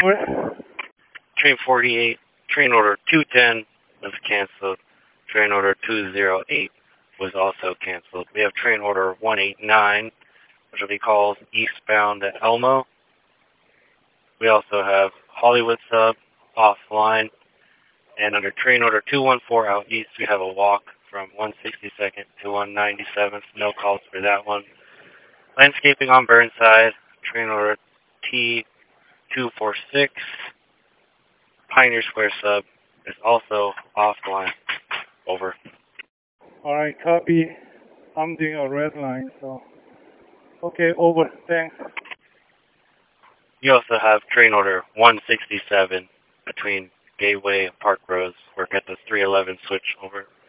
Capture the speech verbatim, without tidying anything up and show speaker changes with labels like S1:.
S1: over.
S2: Train forty-eight, train order two ten was canceled. Train order two oh eight was also canceled. We have train order one eighty-nine, which will be called eastbound to Elmo. We also have Hollywood sub offline. And under train order two one four out east, we have a walk from one sixty-second to one ninety-seventh. No calls for that one. Landscaping on Burnside, train order T two forty-six. Pioneer Square sub is also offline. Over.
S1: Alright, copy. I'm doing a red line, so. Okay, over. Thanks.
S2: You also have train order one sixty-seven between Gateway and Park Roads. We're at the three eleven switch. Over.